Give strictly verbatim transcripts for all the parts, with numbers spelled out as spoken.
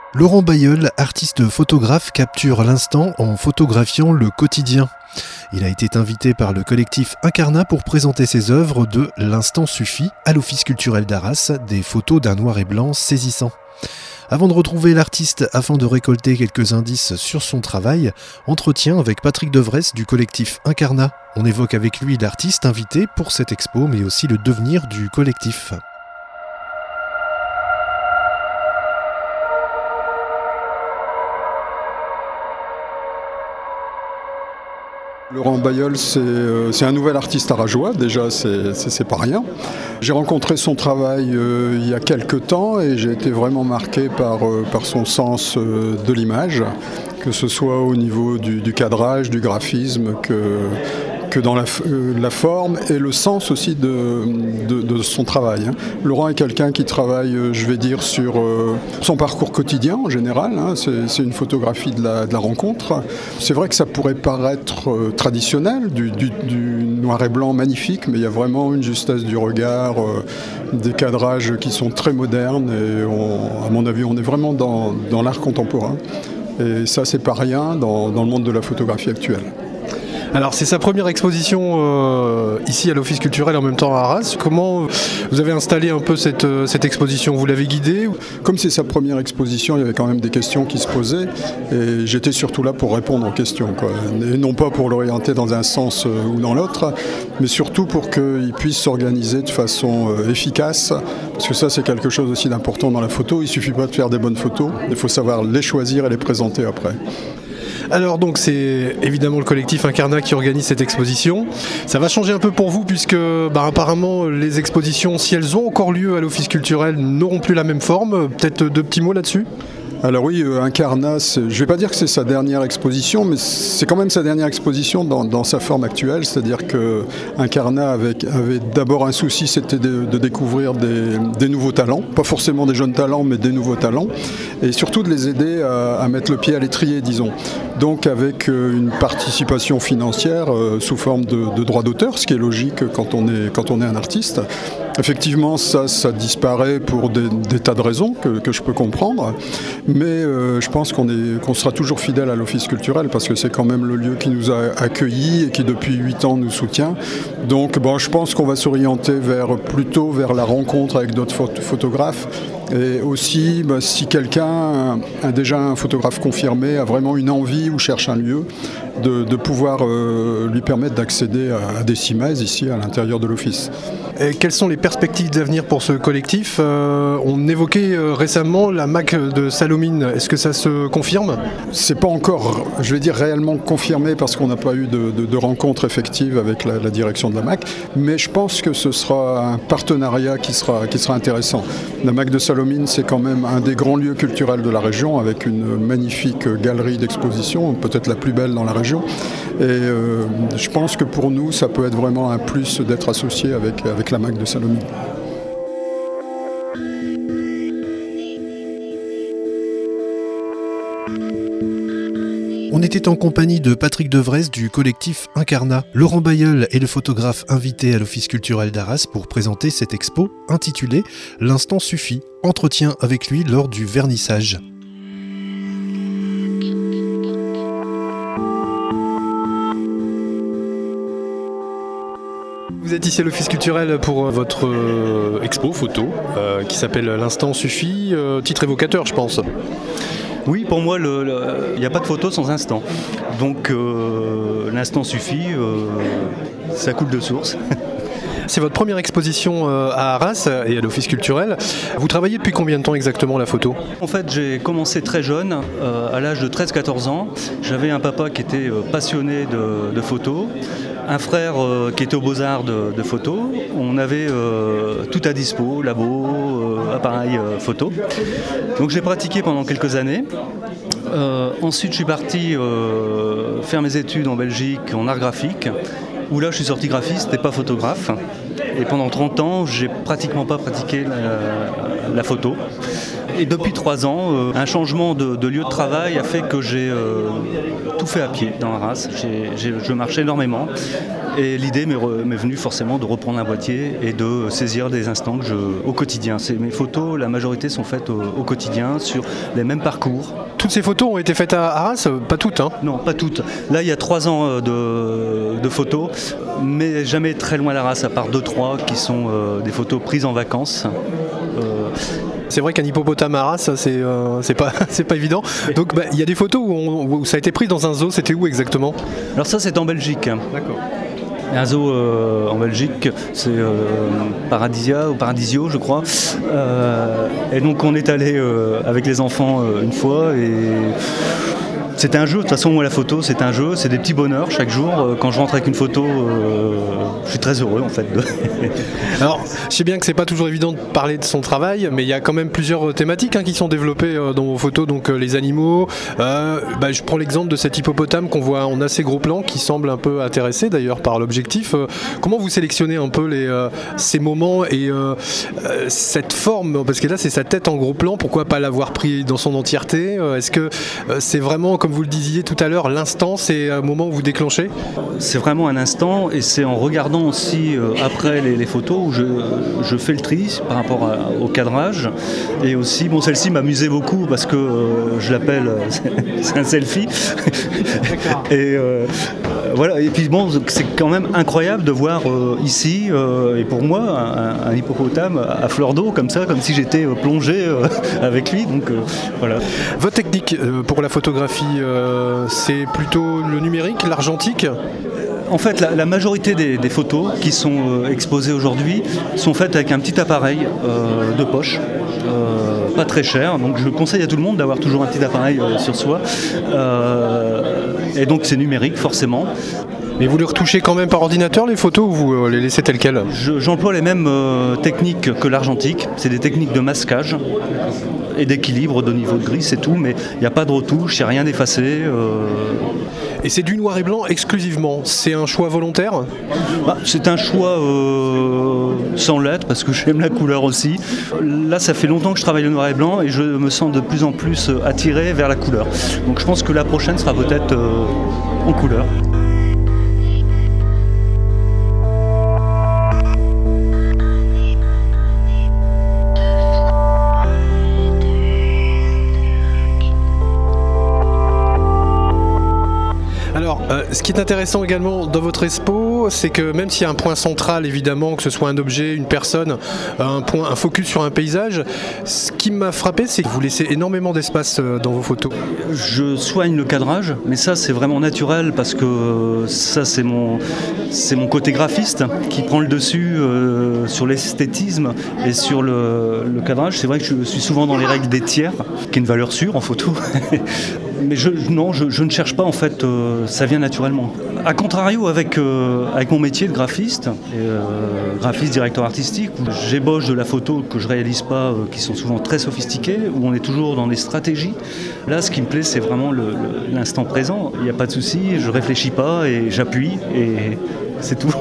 Laurent Bailleul, artiste photographe, capture l'instant en photographiant le quotidien. Il a été invité par le collectif Incarnat pour présenter ses œuvres de L'Instant Suffit à l'Office culturel d'Arras, des photos d'un noir et blanc saisissant. Avant de retrouver l'artiste afin de récolter quelques indices sur son travail, entretien avec Patrick Devresse du collectif Incarnat. On évoque avec lui l'artiste invité pour cette expo, mais aussi le devenir du collectif. Laurent Bailleul, c'est, euh, c'est un nouvel artiste arageois, déjà c'est, c'est, c'est pas rien. J'ai rencontré son travail euh, il y a quelques temps et j'ai été vraiment marqué par, euh, par son sens euh, de l'image, que ce soit au niveau du, du cadrage, du graphisme, que, que dans la, euh, la forme et le sens aussi de, de, de son travail. Hein. Laurent est quelqu'un qui travaille, euh, je vais dire, sur euh, son parcours quotidien en général. Hein. C'est, c'est une photographie de la, de la rencontre. C'est vrai que ça pourrait paraître euh, traditionnel, du, du, du noir et blanc magnifique, mais il y a vraiment une justesse du regard, euh, des cadrages qui sont très modernes et on, à mon avis on est vraiment dans, dans l'art contemporain. Et ça c'est pas rien dans, dans le monde de la photographie actuelle. Alors c'est sa première exposition euh, ici à l'Office culturel en même temps à Arras. Comment vous avez installé un peu cette, cette exposition? Vous l'avez guidée? Comme c'est sa première exposition, il y avait quand même des questions qui se posaient et j'étais surtout là pour répondre aux questions, quoi. Et non pas pour l'orienter dans un sens ou dans l'autre, mais surtout pour qu'il puisse s'organiser de façon efficace, parce que ça c'est quelque chose aussi d'important dans la photo. Il ne suffit pas de faire des bonnes photos, il faut savoir les choisir et les présenter après. Alors donc c'est évidemment le collectif Incarnat qui organise cette exposition. Ça va changer un peu pour vous puisque bah, apparemment les expositions, si elles ont encore lieu à l'Office culturel, n'auront plus la même forme. Peut-être deux petits mots là-dessus ? Alors oui, euh, Incarnat, je ne vais pas dire que c'est sa dernière exposition, mais c'est quand même sa dernière exposition dans, dans sa forme actuelle, c'est-à-dire que Incarnat avait, avait d'abord un souci, c'était de, de découvrir des, des nouveaux talents, pas forcément des jeunes talents, mais des nouveaux talents, et surtout de les aider à, à mettre le pied à l'étrier, disons. Donc avec euh, une participation financière euh, sous forme de, de droits d'auteur, ce qui est logique quand on est, quand on est un artiste. Effectivement, ça, ça disparaît pour des, des tas de raisons que, que je peux comprendre, mais euh, je pense qu'on est, qu'on sera toujours fidèle à l'Office culturel parce que c'est quand même le lieu qui nous a accueillis et qui depuis huit ans nous soutient. Donc bon, je pense qu'on va s'orienter vers, plutôt vers la rencontre avec d'autres phot- photographes. Et aussi, bah, si quelqu'un, un, déjà un photographe confirmé, a vraiment une envie ou cherche un lieu, de, de pouvoir euh, lui permettre d'accéder à, à des cimaises ici à l'intérieur de l'office. Et quelles sont les perspectives d'avenir pour ce collectif ? euh, On évoquait euh, récemment la M A C de Salomine. Est-ce que ça se confirme ? C'est pas encore, je vais dire, réellement confirmé parce qu'on n'a pas eu de, de, de rencontre effective avec la, la direction de la M A C, mais je pense que ce sera un partenariat qui sera, qui sera intéressant. La M A C de Salomine, c'est quand même un des grands lieux culturels de la région avec une magnifique galerie d'exposition, peut-être la plus belle dans la région. Et euh, je pense que pour nous, ça peut être vraiment un plus d'être associé avec, avec la M A C de Salomine. On était en compagnie de Patrick Devresse du collectif Incarnat. Laurent Bailleul est le photographe invité à l'Office culturel d'Arras pour présenter cette expo intitulée « L'Instant Suffit ». Entretien avec lui lors du vernissage. Vous êtes ici à l'Office culturel pour votre euh, expo photo euh, qui s'appelle « L'Instant Suffit », euh, titre évocateur je pense. Oui, pour moi, il n'y a pas de photo sans instant. Donc, euh, l'instant suffit, euh, ça coule de source. C'est votre première exposition à Arras et à l'Office culturel. Vous travaillez depuis combien de temps exactement la photo ? En fait, j'ai commencé très jeune, euh, à l'âge de treize quatorze ans. J'avais un papa qui était passionné de, de photo, un frère euh, qui était aux Beaux-Arts de, de photo. On avait euh, tout à dispo, labo, euh, appareil euh, photo. Donc j'ai pratiqué pendant quelques années. Euh, ensuite, je suis parti euh, faire mes études en Belgique en art graphique, où là je suis sorti graphiste et pas photographe. Et pendant trente ans, j'ai pratiquement pas pratiqué la, la photo. Et depuis trois ans, euh, un changement de, de lieu de travail a fait que j'ai euh, tout fait à pied dans Arras. J'ai, j'ai, je marchais énormément et l'idée m'est, re, m'est venue forcément de reprendre un boîtier et de saisir des instants que je, au quotidien. C'est, mes photos, la majorité sont faites au, au quotidien sur les mêmes parcours. Toutes ces photos ont été faites à Arras, pas toutes, hein? Non, pas toutes. Là, il y a trois ans de, de photos, mais jamais très loin d'Arras, à part deux, trois qui sont euh, des photos prises en vacances. Euh, C'est vrai qu'un hippopotame à Arras, c'est, euh, c'est, pas, c'est pas évident. Donc il bah, y a des photos où, on, où ça a été pris dans un zoo, c'était où exactement? Alors ça, c'est en Belgique. D'accord. Un zoo euh, en Belgique, c'est euh, Paradisia ou Paradisio, je crois. Euh, et donc on est allé euh, avec les enfants euh, une fois et c'est un jeu. De toute façon, moi la photo, c'est un jeu, c'est des petits bonheurs chaque jour. Quand je rentre avec une photo, euh, je suis très heureux en fait. Alors, je sais bien que c'est pas toujours évident de parler de son travail, mais il y a quand même plusieurs thématiques hein, qui sont développées euh, dans vos photos. Donc euh, les animaux. Euh, bah, je prends l'exemple de cet hippopotame qu'on voit en assez gros plan, qui semble un peu intéressé d'ailleurs par l'objectif. Euh, comment vous sélectionnez un peu les, euh, ces moments et euh, euh, cette forme? Parce que là, c'est sa tête en gros plan. Pourquoi pas l'avoir pris dans son entièreté? euh, Est-ce que euh, c'est vraiment comme Comme vous le disiez tout à l'heure, l'instant, c'est un moment où vous déclenchez? C'est vraiment un instant et c'est en regardant aussi euh, après les, les photos où je, je fais le tri par rapport à, au cadrage. Et aussi, bon, celle-ci m'amusait beaucoup parce que euh, je l'appelle, c'est un selfie. et euh, voilà. Et puis bon, c'est quand même incroyable de voir euh, ici, euh, et pour moi, un, un hippopotame à fleur d'eau comme ça, comme si j'étais euh, plongé euh, avec lui. Donc euh, voilà. Votre technique euh, pour la photographie, Euh, c'est plutôt le numérique, l'argentique? En fait, la, la majorité des, des photos qui sont euh, exposées aujourd'hui sont faites avec un petit appareil euh, de poche, euh, pas très cher. Donc je conseille à tout le monde d'avoir toujours un petit appareil euh, sur soi. Euh, et donc c'est numérique forcément. Mais vous les retouchez quand même par ordinateur les photos ou vous euh, les laissez telles quelles? Je, J'emploie les mêmes euh, techniques que l'argentique. C'est des techniques de masquage et d'équilibre de niveau de gris, c'est tout, mais il n'y a pas de retouche, il n'y a rien d'effacé. Euh... Et c'est du noir et blanc exclusivement, c'est un choix volontaire? Bah, c'est un choix euh, sans lettres, parce que j'aime la couleur aussi. Là, ça fait longtemps que je travaille le noir et blanc, et je me sens de plus en plus attiré vers la couleur. Donc je pense que la prochaine sera peut-être euh, en couleur. Alors, euh, ce qui est intéressant également dans votre expo, c'est que même s'il y a un point central, évidemment, que ce soit un objet, une personne, un point, un focus sur un paysage, ce qui m'a frappé, c'est que vous laissez énormément d'espace dans vos photos. Je soigne le cadrage, mais ça, c'est vraiment naturel parce que ça, c'est mon, c'est mon côté graphiste qui prend le dessus euh, sur l'esthétisme et sur le, le cadrage. C'est vrai que je suis souvent dans les règles des tiers, qui est une valeur sûre en photo. Mais je, non, je, je ne cherche pas, en fait, euh, ça vient naturellement. A contrario, avec, euh, avec mon métier de graphiste, et, euh, graphiste, directeur artistique, où j'ébauche de la photo que je ne réalise pas, euh, qui sont souvent très sophistiquées, où on est toujours dans des stratégies. Là, ce qui me plaît, c'est vraiment le, le, l'instant présent. Il n'y a pas de souci, je ne réfléchis pas et j'appuie, et c'est tout.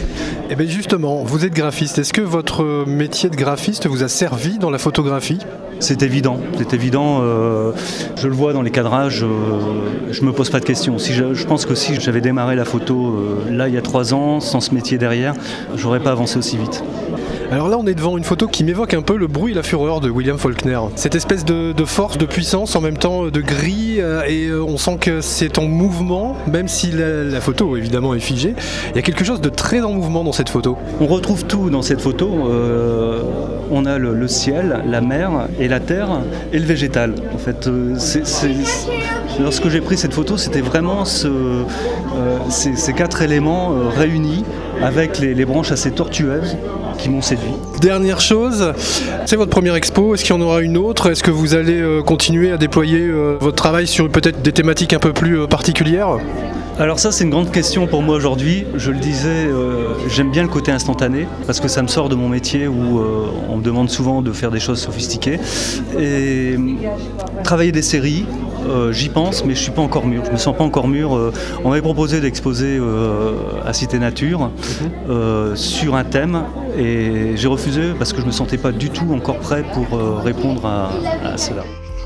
Et bien justement, vous êtes graphiste. Est-ce que votre métier de graphiste vous a servi dans la photographie ? C'est évident, c'est évident. Euh, je le vois dans les cadrages, euh, je me pose pas de questions. Si je, je pense que si j'avais démarré la photo euh, là il y a trois ans, sans ce métier derrière, j'aurais pas avancé aussi vite. Alors là, on est devant une photo qui m'évoque un peu Le bruit et la fureur de William Faulkner. Cette espèce de, de force, de puissance, en même temps de gris, euh, et euh, on sent que c'est en mouvement, même si la, la photo évidemment est figée. Il y a quelque chose de très en mouvement dans cette photo. On retrouve tout dans cette photo. Euh, on a le, le ciel, la mer et la terre et le végétal. En fait, euh, c'est, c'est, c'est... lorsque j'ai pris cette photo, c'était vraiment ce, euh, ces, ces quatre éléments euh, réunis avec les, les branches assez tortueuses qui m'ont séduit. Dernière chose, c'est votre première expo, est-ce qu'il y en aura une autre ? Est-ce que vous allez euh, continuer à déployer euh, votre travail sur peut-être des thématiques un peu plus euh, particulières ? Alors ça, c'est une grande question pour moi aujourd'hui. Je le disais, euh, j'aime bien le côté instantané parce que ça me sort de mon métier où euh, on me demande souvent de faire des choses sophistiquées. Et travailler des séries, euh, j'y pense, mais je suis pas encore mûr. Je me sens pas encore mûr. Euh, on m'avait proposé d'exposer euh, à Cité Nature euh, sur un thème, et j'ai refusé parce que je me sentais pas du tout encore prêt pour euh, répondre à, à cela.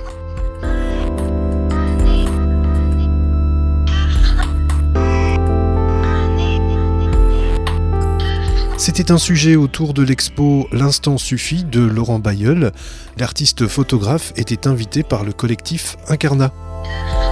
C'était un sujet autour de l'expo L'Instant Suffit de Laurent Bailleul. L'artiste photographe était invité par le collectif Incarnat.